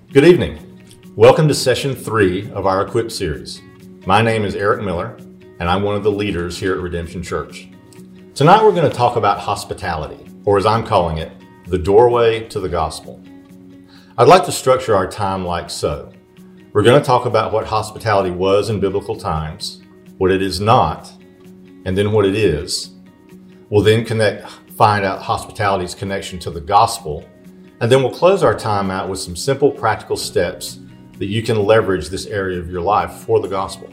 Good evening. Welcome to session 3 of our Equip series. My name is Eric Miller, and I'm one of the leaders here at Redemption Church. Tonight we're going to talk about hospitality, or as I'm calling it, the doorway to the gospel. I'd like to structure our time like so. We're going to talk about what hospitality was in biblical times, what it is not, and then what it is. We'll then find out hospitality's connection to the gospel, and then we'll close our time out with some simple practical steps that you can leverage this area of your life for the gospel.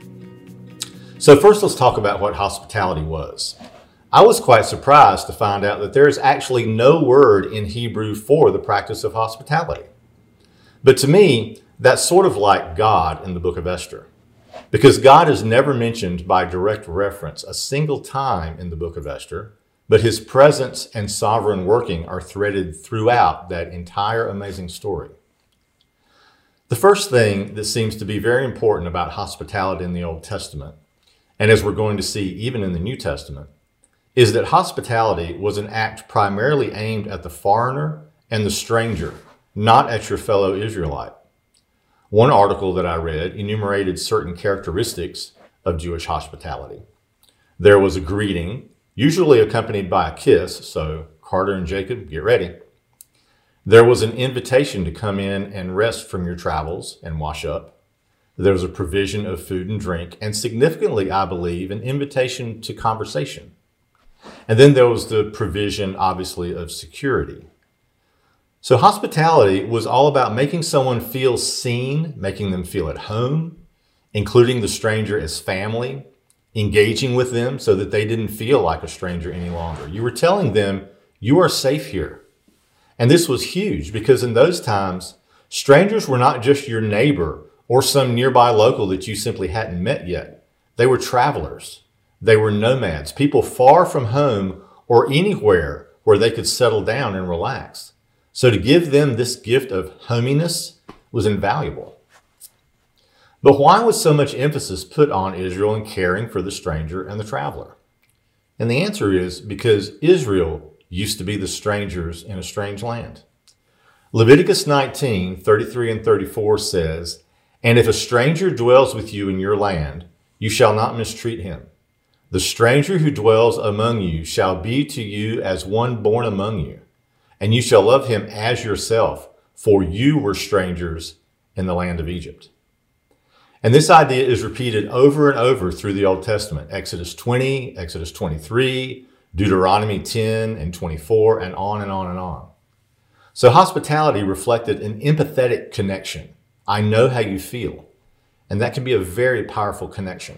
So first, let's talk about what hospitality was. I was quite surprised to find out that there is actually no word in Hebrew for the practice of hospitality. But to me, that's sort of like God in the book of Esther, because God is never mentioned by direct reference a single time in the book of Esther, but his presence and sovereign working are threaded throughout that entire amazing story. The first thing that seems to be very important about hospitality in the Old Testament, and as we're going to see even in the New Testament, is that hospitality was an act primarily aimed at the foreigner and the stranger, not at your fellow Israelite. One article that I read enumerated certain characteristics of Jewish hospitality. There was a greeting, usually accompanied by a kiss, so Carter and Jacob, get ready. There was an invitation to come in and rest from your travels and wash up. There was a provision of food and drink, and significantly, I believe, an invitation to conversation. And then there was the provision, obviously, of security. So hospitality was all about making someone feel seen, making them feel at home, including the stranger as family, engaging with them so that they didn't feel like a stranger any longer. You were telling them, you are safe here. And this was huge because in those times, strangers were not just your neighbor or some nearby local that you simply hadn't met yet. They were travelers. They were nomads, people far from home or anywhere where they could settle down and relax. So to give them this gift of hominess was invaluable. But why was so much emphasis put on Israel in caring for the stranger and the traveler? And the answer is because Israel used to be the strangers in a strange land. Leviticus 19:33 and 34 says, "And if a stranger dwells with you in your land, you shall not mistreat him. The stranger who dwells among you shall be to you as one born among you, and you shall love him as yourself, for you were strangers in the land of Egypt." And this idea is repeated over and over through the Old Testament. Exodus 20, Exodus 23, Deuteronomy 10 and 24, and on and on and on. So hospitality reflected an empathetic connection. I know how you feel. And that can be a very powerful connection.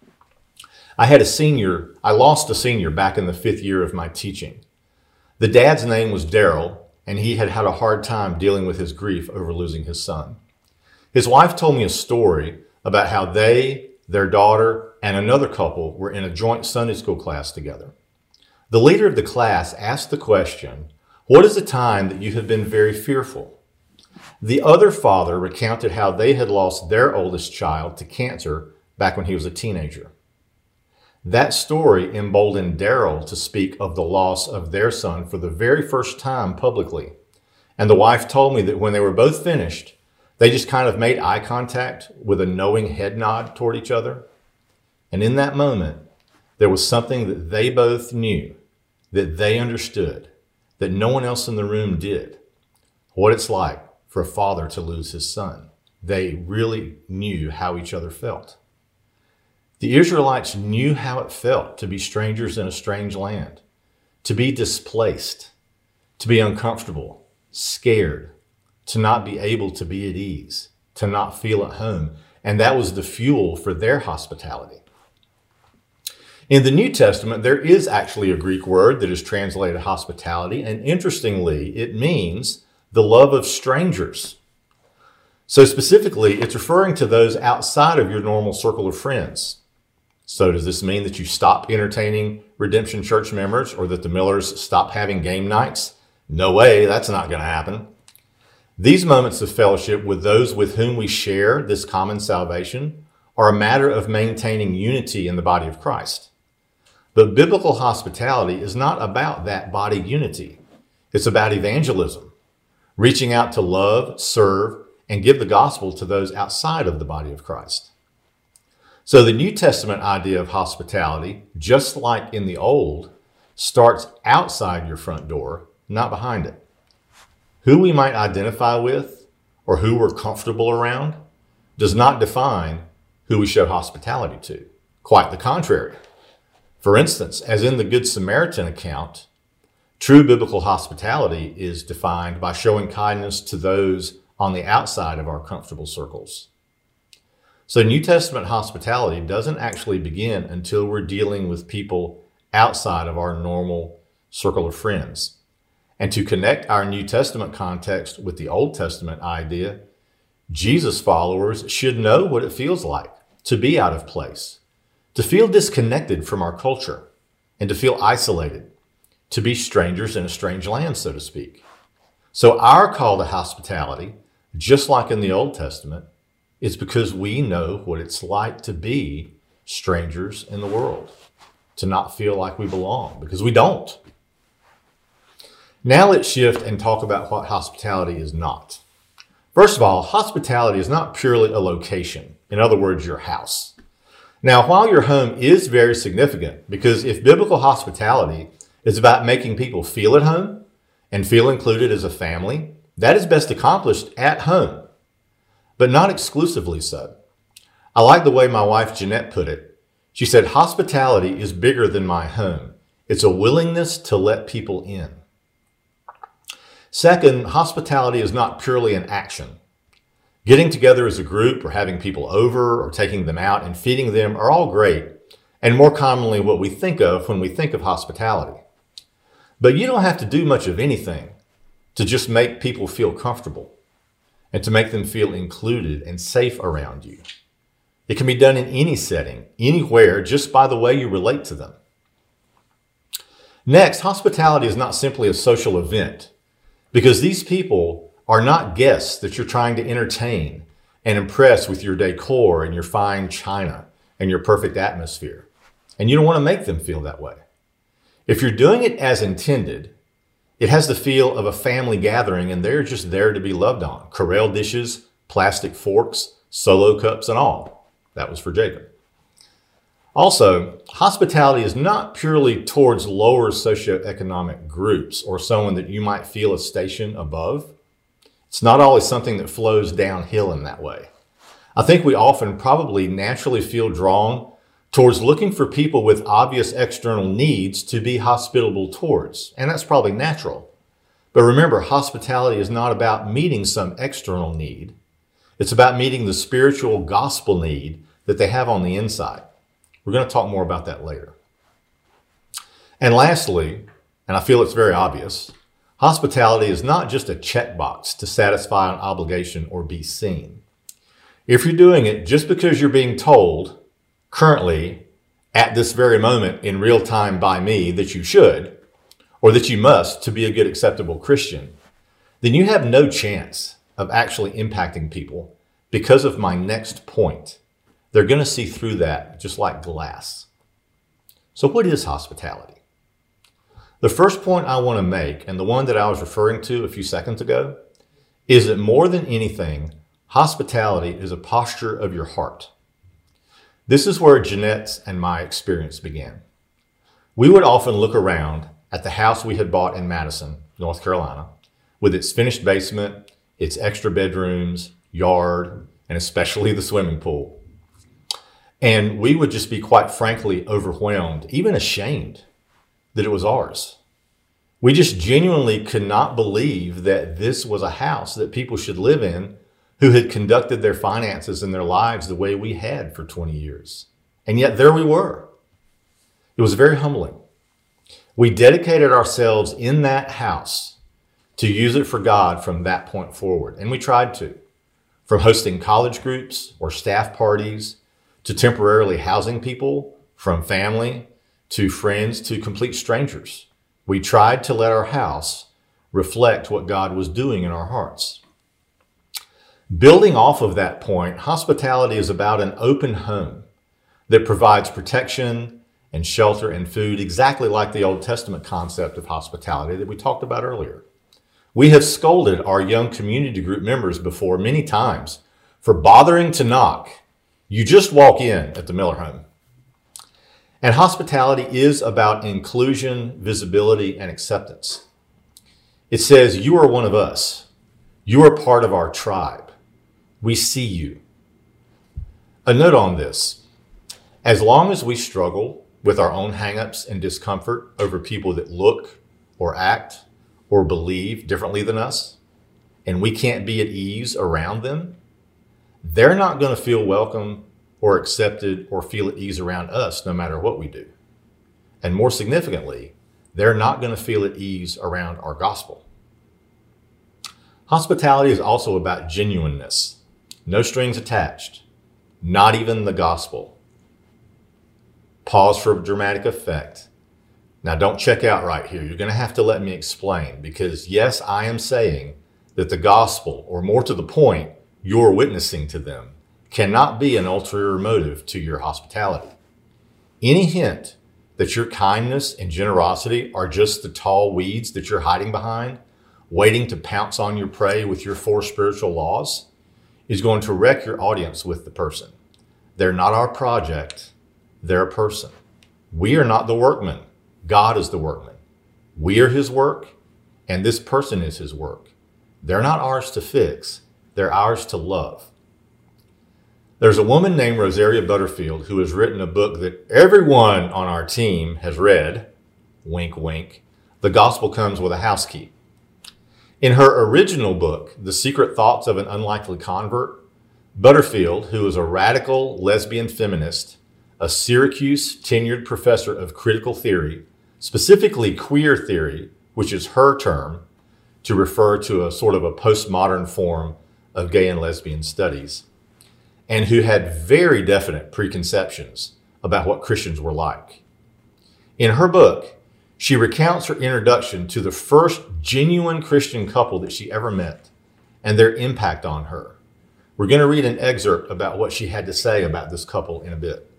I lost a senior back in the 5th year of my teaching. The dad's name was Daryl, and he had had a hard time dealing with his grief over losing his son. His wife told me a story about how they, their daughter, and another couple were in a joint Sunday school class together. The leader of the class asked the question, "What is a time that you have been very fearful?" The other father recounted how they had lost their oldest child to cancer back when he was a teenager. That story emboldened Daryl to speak of the loss of their son for the very first time publicly. And the wife told me that when they were both finished, they just kind of made eye contact with a knowing head nod toward each other. And in that moment, there was something that they both knew, that they understood, that no one else in the room did. What it's like for a father to lose his son. They really knew how each other felt. The Israelites knew how it felt to be strangers in a strange land, to be displaced, to be uncomfortable, scared, to not be able to be at ease, to not feel at home. And that was the fuel for their hospitality. In the New Testament, there is actually a Greek word that is translated hospitality. And interestingly, it means the love of strangers. So specifically, it's referring to those outside of your normal circle of friends. So does this mean that you stop entertaining Redemption Church members or that the Millers stop having game nights? No way, that's not going to happen. These moments of fellowship with those with whom we share this common salvation are a matter of maintaining unity in the body of Christ. But biblical hospitality is not about that body unity. It's about evangelism. reaching out to love, serve, and give the gospel to those outside of the body of Christ. So the New Testament idea of hospitality, just like in the Old, starts outside your front door, not behind it. Who we might identify with or who we're comfortable around does not define who we show hospitality to. Quite the contrary. For instance, as in the Good Samaritan account, true biblical hospitality is defined by showing kindness to those on the outside of our comfortable circles. So New Testament hospitality doesn't actually begin until we're dealing with people outside of our normal circle of friends. And to connect our New Testament context with the Old Testament idea, Jesus followers should know what it feels like to be out of place, to feel disconnected from our culture, and to feel isolated, to be strangers in a strange land, so to speak. So our call to hospitality, just like in the Old Testament, is because we know what it's like to be strangers in the world, to not feel like we belong, because we don't. Now let's shift and talk about what hospitality is not. First of all, hospitality is not purely a location. In other words, your house. Now, while your home is very significant, because if biblical hospitality is about making people feel at home and feel included as a family, that is best accomplished at home, but not exclusively so. I like the way my wife Jeanette put it. She said, hospitality is bigger than my home. It's a willingness to let people in. Second, hospitality is not purely an action. Getting together as a group or having people over or taking them out and feeding them are all great and more commonly what we think of when we think of hospitality. But you don't have to do much of anything to just make people feel comfortable and to make them feel included and safe around you. It can be done in any setting, anywhere, just by the way you relate to them. Next, hospitality is not simply a social event, because these people are not guests that you're trying to entertain and impress with your decor and your fine china and your perfect atmosphere. And you don't want to make them feel that way. If you're doing it as intended, it has the feel of a family gathering and they're just there to be loved on. Corelle dishes, plastic forks, solo cups and all. That was for Jacob. Also, hospitality is not purely towards lower socioeconomic groups or someone that you might feel a station above. It's not always something that flows downhill in that way. I think we often probably naturally feel drawn towards looking for people with obvious external needs to be hospitable towards, and that's probably natural. But remember, hospitality is not about meeting some external need. It's about meeting the spiritual gospel need that they have on the inside. We're going to talk more about that later. And lastly, and I feel it's very obvious, hospitality is not just a checkbox to satisfy an obligation or be seen. If you're doing it just because you're being told currently at this very moment in real time by me that you should, or that you must to be a good, acceptable Christian, then you have no chance of actually impacting people because of my next point. They're going to see through that just like glass. So what is hospitality? The first point I want to make, and the one that I was referring to a few seconds ago, is that more than anything, hospitality is a posture of your heart. This is where Jeanette's and my experience began. We would often look around at the house we had bought in Madison, North Carolina, with its finished basement, its extra bedrooms, yard, and especially the swimming pool. And we would just be quite frankly overwhelmed, even ashamed that it was ours. We just genuinely could not believe that this was a house that people should live in who had conducted their finances and their lives the way we had for 20 years. And yet there we were. It was very humbling. We dedicated ourselves in that house to use it for God from that point forward. And we tried to, from hosting college groups or staff parties, to temporarily housing people, from family to friends to complete strangers. We tried to let our house reflect what God was doing in our hearts. Building off of that point, hospitality is about an open home that provides protection and shelter and food, exactly like the Old Testament concept of hospitality that we talked about earlier. We have scolded our young community group members before many times for bothering to knock. You just walk in at the Miller home. And hospitality is about inclusion, visibility, and acceptance. It says, you are one of us. You are part of our tribe. We see you. A note on this. As long as we struggle with our own hang-ups and discomfort over people that look or act or believe differently than us, and we can't be at ease around them, they're not going to feel welcome or accepted or feel at ease around us no matter what we do. And more significantly, they're not going to feel at ease around our gospel. Hospitality is also about genuineness. No strings attached. Not even the gospel. Pause for dramatic effect. Now don't check out right here. You're going to have to let me explain, because yes, I am saying that the gospel, or more to the point, you're witnessing to them, cannot be an ulterior motive to your hospitality. Any hint that your kindness and generosity are just the tall weeds that you're hiding behind, waiting to pounce on your prey with your 4 spiritual laws, is going to wreck your audience with the person. They're not our project. They're a person. We are not the workman. God is the workman. We are his work, and this person is his work. They're not ours to fix. They're ours to love. There's a woman named Rosaria Butterfield who has written a book that everyone on our team has read. Wink, wink. The Gospel Comes with a House Key. In her original book, The Secret Thoughts of an Unlikely Convert, Butterfield, who is a radical lesbian feminist, a Syracuse tenured professor of critical theory, specifically queer theory, which is her term to refer to a sort of a postmodern form of gay and lesbian studies, and who had very definite preconceptions about what Christians were like. In her book, she recounts her introduction to the first genuine Christian couple that she ever met and their impact on her. We're going to read an excerpt about what she had to say about this couple in a bit.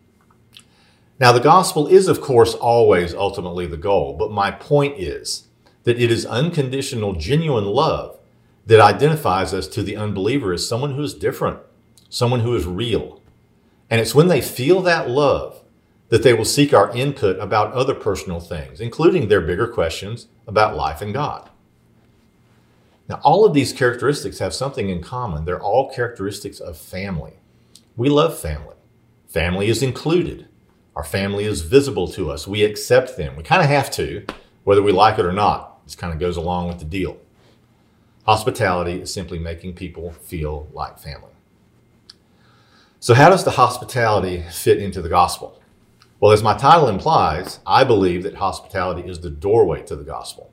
Now, the gospel is, of course, always ultimately the goal, but my point is that it is unconditional, genuine love that identifies us to the unbeliever as someone who is different, someone who is real. And it's when they feel that love that they will seek our input about other personal things, including their bigger questions about life and God. Now, all of these characteristics have something in common. They're all characteristics of family. We love family. Family is included. Our family is visible to us. We accept them. We kind of have to, whether we like it or not. This kind of goes along with the deal. Hospitality is simply making people feel like family. So how does the hospitality fit into the gospel? Well, as my title implies, I believe that hospitality is the doorway to the gospel.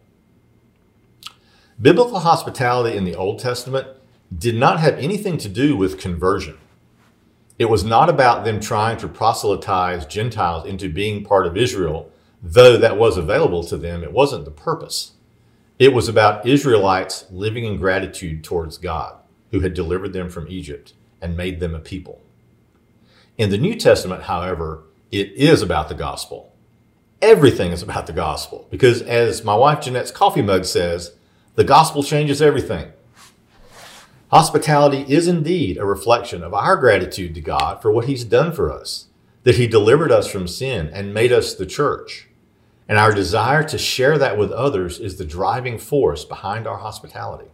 Biblical hospitality in the Old Testament did not have anything to do with conversion. It was not about them trying to proselytize Gentiles into being part of Israel, though that was available to them. It wasn't the purpose. It was about Israelites living in gratitude towards God, who had delivered them from Egypt and made them a people. In the New Testament, however, it is about the gospel. Everything is about the gospel, because as my wife Jeanette's coffee mug says, the gospel changes everything. Hospitality is indeed a reflection of our gratitude to God for what he's done for us, that he delivered us from sin and made us the church. And our desire to share that with others is the driving force behind our hospitality.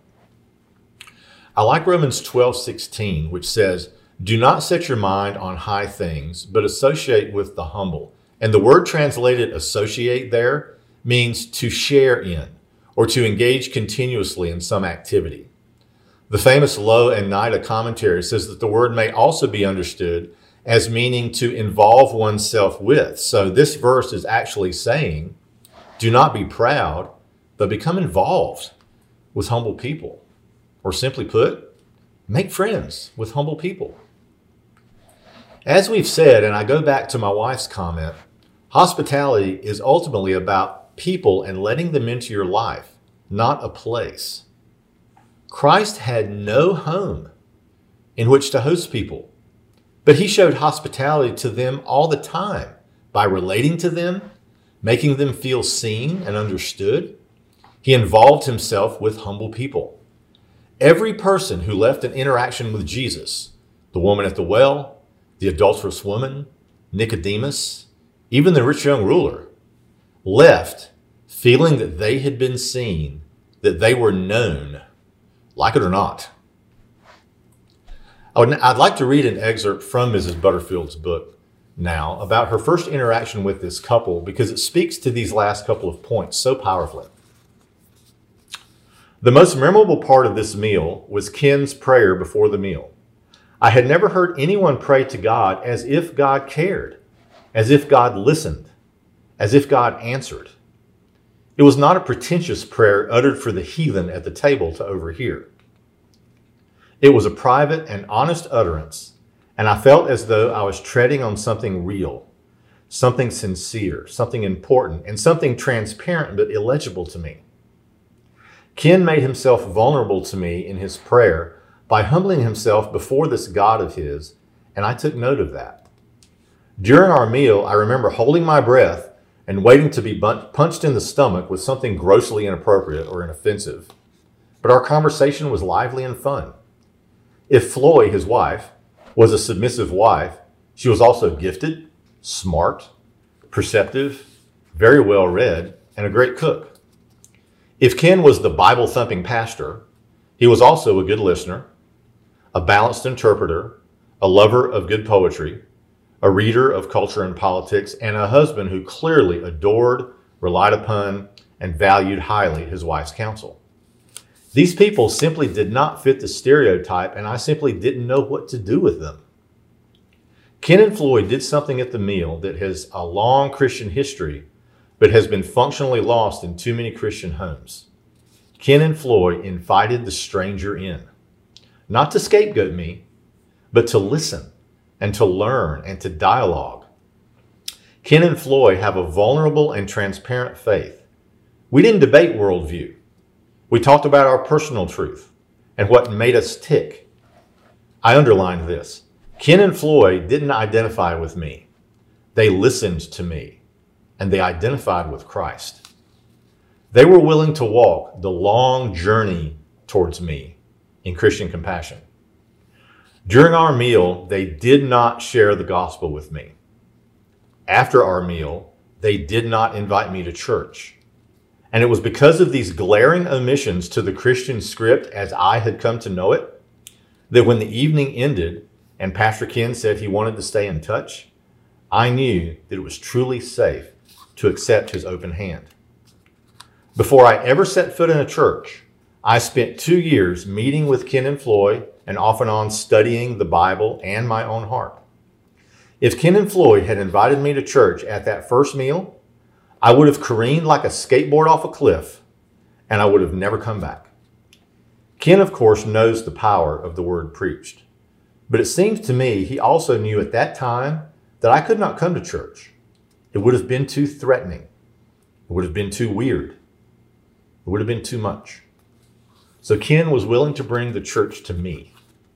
I like Romans 12:16, which says, "Do not set your mind on high things, but associate with the humble." And the word translated associate there means to share in or to engage continuously in some activity. The famous Lowe and Nida commentary says that the word may also be understood as meaning to involve oneself with. So this verse is actually saying, do not be proud, but become involved with humble people. Or simply put, make friends with humble people. As we've said, and I go back to my wife's comment, hospitality is ultimately about people and letting them into your life, not a place. Christ had no home in which to host people, but he showed hospitality to them all the time by relating to them, making them feel seen and understood. He involved himself with humble people. Every person who left an interaction with Jesus, the woman at the well, the adulterous woman, Nicodemus, even the rich young ruler, left feeling that they had been seen, that they were known, like it or not. I'd like to read an excerpt from Mrs. Butterfield's book now about her first interaction with this couple because it speaks to these last couple of points so powerfully. The most memorable part of this meal was Ken's prayer before the meal. I had never heard anyone pray to God as if God cared, as if God listened, as if God answered. It was not a pretentious prayer uttered for the heathen at the table to overhear. It was a private and honest utterance, and I felt as though I was treading on something real, something sincere, something important, and something transparent but illegible to me. Ken made himself vulnerable to me in his prayer by humbling himself before this God of his, and I took note of that. During our meal, I remember holding my breath and waiting to be punched in the stomach with something grossly inappropriate or inoffensive. But our conversation was lively and fun. If Floy, his wife, was a submissive wife, she was also gifted, smart, perceptive, very well read, and a great cook. If Ken was the Bible-thumping pastor, he was also a good listener, a balanced interpreter, a lover of good poetry, a reader of culture and politics, and a husband who clearly adored, relied upon, and valued highly his wife's counsel. These people simply did not fit the stereotype, and I simply didn't know what to do with them. Ken and Floyd did something at the meal that has a long Christian history, but has been functionally lost in too many Christian homes. Ken and Floyd invited the stranger in, not to scapegoat me, but to listen and to learn and to dialogue. Ken and Floyd have a vulnerable and transparent faith. We didn't debate worldview. We talked about our personal truth and what made us tick. I underlined this. Ken and Floyd didn't identify with me. They listened to me, and they identified with Christ. They were willing to walk the long journey towards me in Christian compassion. During our meal, they did not share the gospel with me. After our meal, they did not invite me to church. And it was because of these glaring omissions to the Christian script as I had come to know it, that when the evening ended and Pastor Ken said he wanted to stay in touch, I knew that it was truly safe to accept his open hand. Before I ever set foot in a church, I spent 2 years meeting with Ken and Floyd and off and on studying the Bible and my own heart. If Ken and Floyd had invited me to church at that first meal, I would have careened like a skateboard off a cliff, and I would have never come back. Ken, of course, knows the power of the word preached, but it seems to me he also knew at that time that I could not come to church. It would have been too threatening. It would have been too weird. It would have been too much. So Ken was willing to bring the church to me.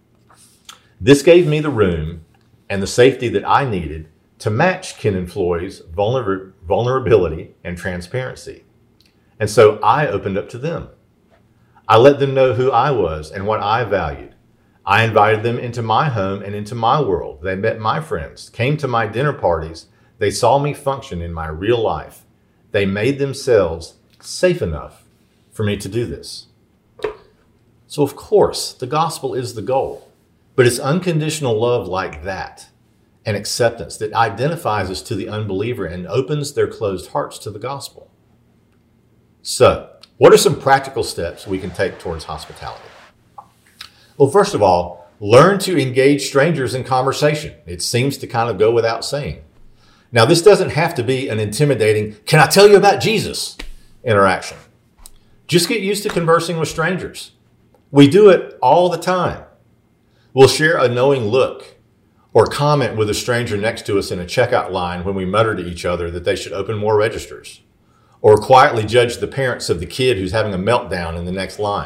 This gave me the room and the safety that I needed to match Ken and Floyd's vulnerability and transparency. And so I opened up to them. I let them know who I was and what I valued. I invited them into my home and into my world. They met my friends, came to my dinner parties. They saw me function in my real life. They made themselves safe enough for me to do this. So of course, the gospel is the goal, but it's unconditional love like that, and acceptance that identifies us to the unbeliever and opens their closed hearts to the gospel. So, what are some practical steps we can take towards hospitality? Well, first of all, learn to engage strangers in conversation. It seems to kind of go without saying. Now, this doesn't have to be an intimidating, "Can I tell you about Jesus?" interaction. Just get used to conversing with strangers. We do it all the time. We'll share a knowing look or comment with a stranger next to us in a checkout line when we mutter to each other that they should open more registers, or quietly judge the parents of the kid who's having a meltdown in the next line.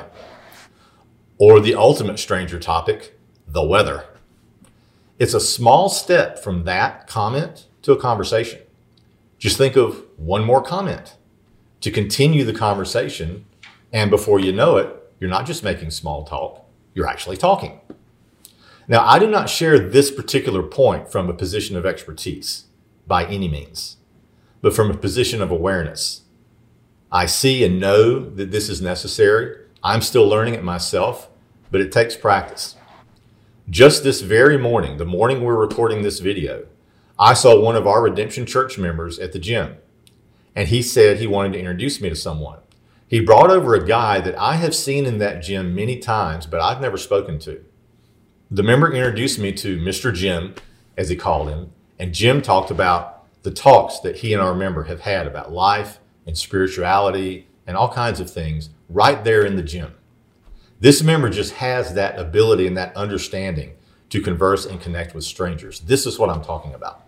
Or the ultimate stranger topic, the weather. It's a small step from that comment to a conversation. Just think of one more comment to continue the conversation And before you know it, you're not just making small talk, you're actually talking. Now, I do not share this particular point from a position of expertise by any means, but from a position of awareness. I see and know that this is necessary. I'm still learning it myself, but it takes practice. Just this very morning, the morning we're recording this video, I saw one of our Redemption Church members at the gym, and he said he wanted to introduce me to someone. He brought over a guy that I have seen in that gym many times, but I've never spoken to. The member introduced me to Mr. Jim, as he called him, and Jim talked about the talks that he and our member have had about life and spirituality and all kinds of things right there in the gym. This member just has that ability and that understanding to converse and connect with strangers. This is what I'm talking about.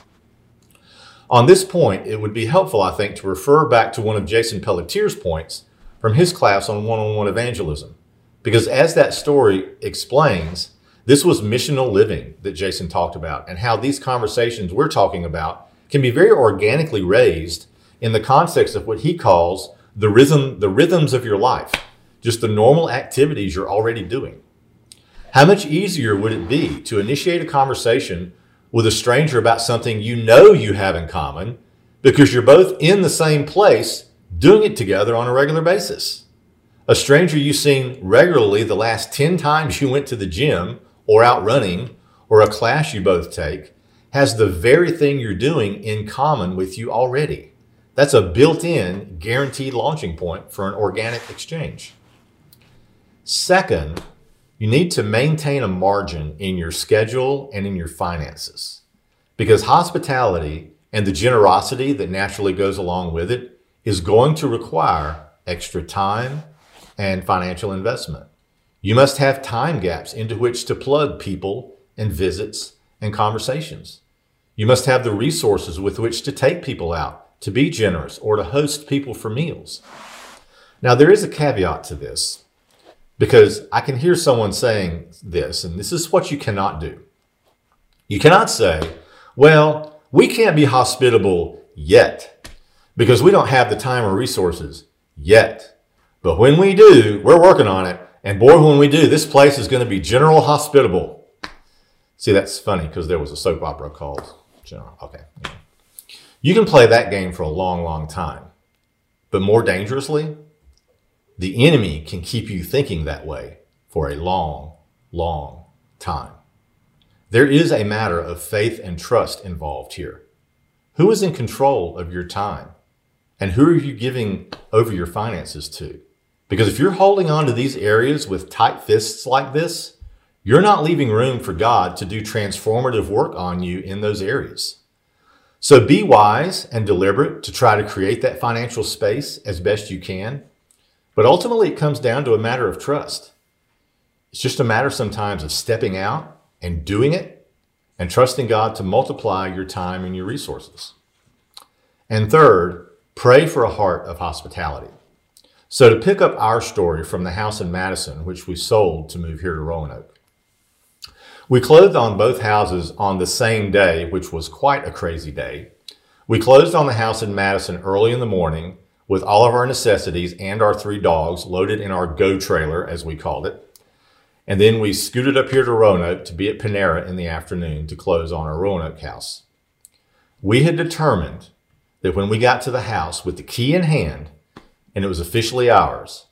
On this point, it would be helpful, I think, to refer back to one of Jason Pelletier's points from his class on one-on-one evangelism. Because as that story explains, this was missional living that Jason talked about, and how these conversations we're talking about can be very organically raised in the context of what he calls the rhythms of your life, just the normal activities you're already doing. How much easier would it be to initiate a conversation with a stranger about something you know you have in common because you're both in the same place doing it together on a regular basis? A stranger you've seen regularly the last 10 times you went to the gym or out running or a class you both take has the very thing you're doing in common with you already. That's a built-in guaranteed launching point for an organic exchange. Second, you need to maintain a margin in your schedule and in your finances, because hospitality and the generosity that naturally goes along with it is going to require extra time and financial investment. You must have time gaps into which to plug people and visits and conversations. You must have the resources with which to take people out, to be generous, or to host people for meals. Now, there is a caveat to this, because I can hear someone saying this, and this is what you cannot do. You cannot say, well, we can't be hospitable yet because we don't have the time or resources yet. But when we do, we're working on it. And boy, when we do, this place is going to be General Hospitable. See, that's funny because there was a soap opera called General. Okay. You can play that game for a long, long time. But more dangerously, the enemy can keep you thinking that way for a long, long time. There is a matter of faith and trust involved here. Who is in control of your time? And who are you giving over your finances to? Because if you're holding on to these areas with tight fists like this, you're not leaving room for God to do transformative work on you in those areas. So be wise and deliberate to try to create that financial space as best you can. But ultimately, it comes down to a matter of trust. It's just a matter sometimes of stepping out and doing it and trusting God to multiply your time and your resources. And third, pray for a heart of hospitality. So to pick up our story from the house in Madison, which we sold to move here to Roanoke, we closed on both houses on the same day, which was quite a crazy day. We closed on the house in Madison early in the morning with all of our necessities and our 3 dogs loaded in our Go trailer, as we called it. And then we scooted up here to Roanoke to be at Panera in the afternoon to close on our Roanoke house. We had determined that when we got to the house with the key in hand and it was officially ours,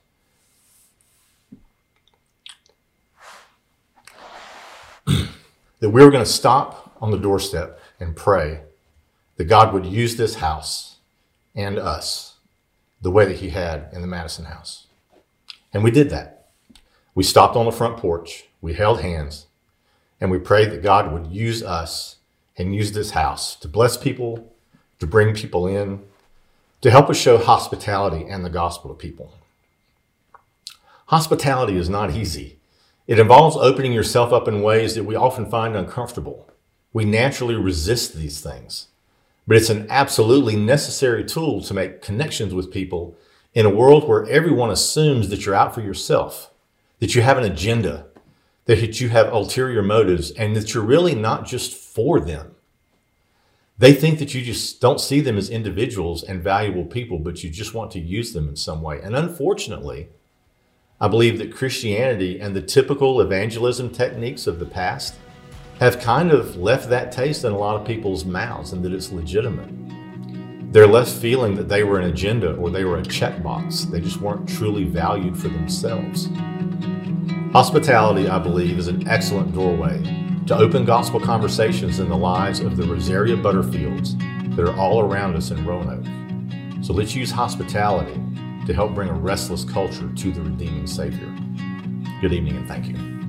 that we were going to stop on the doorstep and pray that God would use this house and us the way that he had in the Madison house. And we did that. We stopped on the front porch, we held hands, and we prayed that God would use us and use this house to bless people, to bring people in, to help us show hospitality and the gospel to people. Hospitality is not easy. It involves opening yourself up in ways that we often find uncomfortable. We naturally resist these things. But it's an absolutely necessary tool to make connections with people in a world where everyone assumes that you're out for yourself, that you have an agenda, that you have ulterior motives, and that you're really not just for them. They think that you just don't see them as individuals and valuable people, but you just want to use them in some way. And unfortunately, I believe that Christianity and the typical evangelism techniques of the past have kind of left that taste in a lot of people's mouths, and that it's legitimate. They're left feeling that they were an agenda or they were a checkbox. They just weren't truly valued for themselves. Hospitality, I believe, is an excellent doorway to open gospel conversations in the lives of the Rosaria Butterfields that are all around us in Roanoke. So let's use hospitality to help bring a restless culture to the redeeming Savior. Good evening and thank you.